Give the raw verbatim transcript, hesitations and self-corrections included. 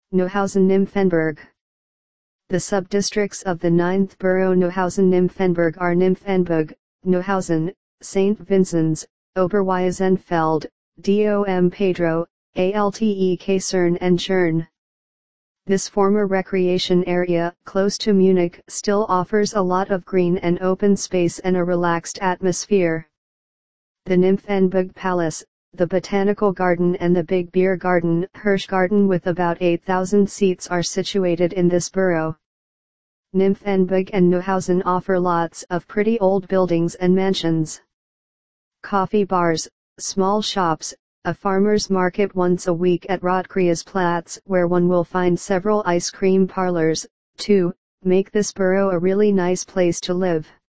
Neuhausen-Nymphenburg. The subdistricts of the ninth borough Neuhausen-Nymphenburg are Nymphenburg, Neuhausen, Saint Vinzenz, Oberweisenfeld, Dom Pedro, Alte Kaserne and Schern. This former recreation area, close to Munich, still offers a lot of green and open space and a relaxed atmosphere. The Nymphenburg Palace, the Botanical Garden and the Big Beer Garden, Hirschgarten with about eight thousand seats are situated in this borough. Nymphenburg and Neuhausen offer lots of pretty old buildings and mansions. Coffee bars, small shops, a farmer's market once a week at Rotkreuzplatz where one will find several ice cream parlors, too, make this borough a really nice place to live.